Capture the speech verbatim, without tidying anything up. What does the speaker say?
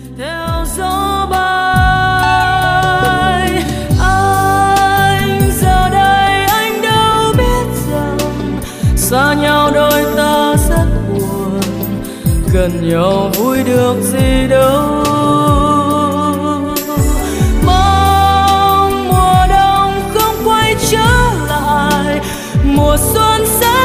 theo gió bay. Anh giờ đây anh đâu biết rằng xa nhau đôi ta rất buồn, gần nhau vui được gì đâu. Mong mùa đông không quay trở lại, mùa xuân sẽ